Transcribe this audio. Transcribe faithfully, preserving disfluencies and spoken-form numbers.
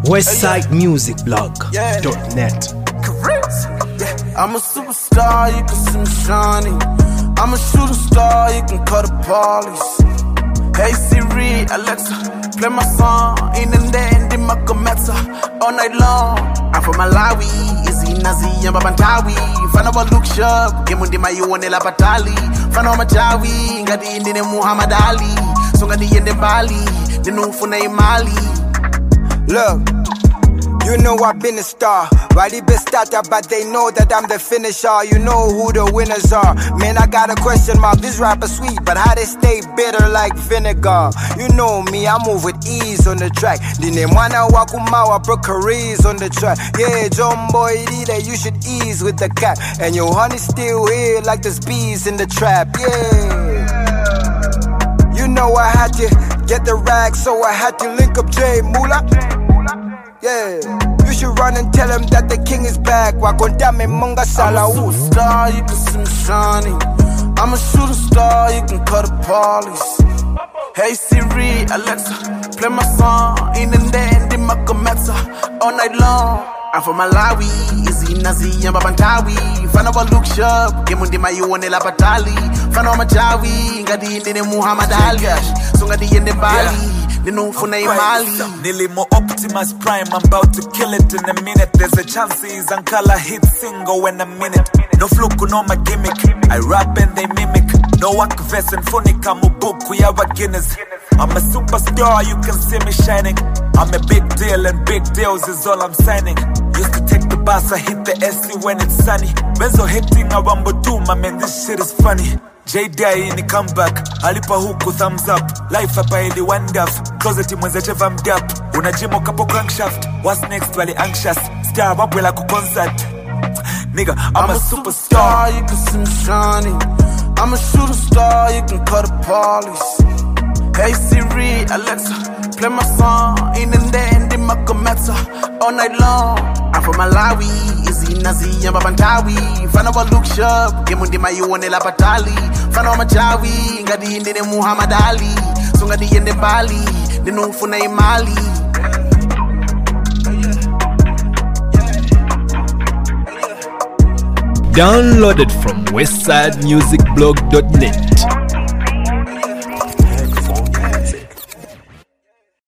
westside music blog dot net. Yeah, I'm a superstar, you can see me shining. I'm a shooting star, you can call the police. Hey Siri, Alexa, play my song. In the end, in my cometa all night long. I'm from Malawi, easy nazi, yamba bantawi. Fana wa look sharp, gemundi mayuone la batali. Fana wa majawi, ngadi indine Muhammad Ali. So ngadi yende Bali, dinufuna imali. Look, you know I've been a star. Right, it been started, but they know that I'm the finisher. You know who the winners are. Man, I got a question mark. This rapper sweet, but how they stay bitter like vinegar? You know me, I move with ease on the track. Dine mwana wakumawa, bro, careers on the track. Yeah, John Boy, leader, you should ease with the cap. And your honey's still here like there's bees in the trap. Yeah. You know I had to get the rag, so I had to link up Jay Moolah. Yeah, you should run and tell him that the king is back. Wakondame Munga Salah. I'm a superstar, you can see me shining. I'm a shooting star, you can call the police. Hey Siri, Alexa, play my song. In the end, in my cometa all night long. I'm from Malawi, easy nazi, yamba bantawi. Fana wa look sharp, gemundi mayuone la batali. Fana wa majawi, ngadi indine Muhammad Ali. So ngadi yende Bali. Nilimo Optimus Prime, I'm about to kill it in a minute. There's a chance he's Ankala hit single in a minute. No fluke, no my gimmick. I rap and they mimic. No work verse and phonic, I'm a book, we have a Guinness. I'm a superstar, you can see me shining. I'm a big deal and big deals is all I'm signing. Used to take the bus, I hit the S C when it's sunny. Benzo hitting a Wambo doom, I mean this shit is funny. J-Day in the comeback, alipa huku thumbs up. Life hapa ili one duff, closet imweze cheva mdap. Unajimo kapo crankshaft, what's next wali anxious. Star wabwela ku concert. Nigga, I'm, I'm a, a superstar. superstar, you can see me shining. I'm a shooting star, you can call the police. Hey Siri, Alexa, play my song. In the end, in my cometa all night long. I'm from Malawi, easy nazi, yamba bantawi. Fana wa look sharp, gemundi mayuone la batali. Fana wa majawi, ngadi indine Muhammad Ali. So ngadi yende Bali, dinufuna imali. Downloaded from westside music blog dot net.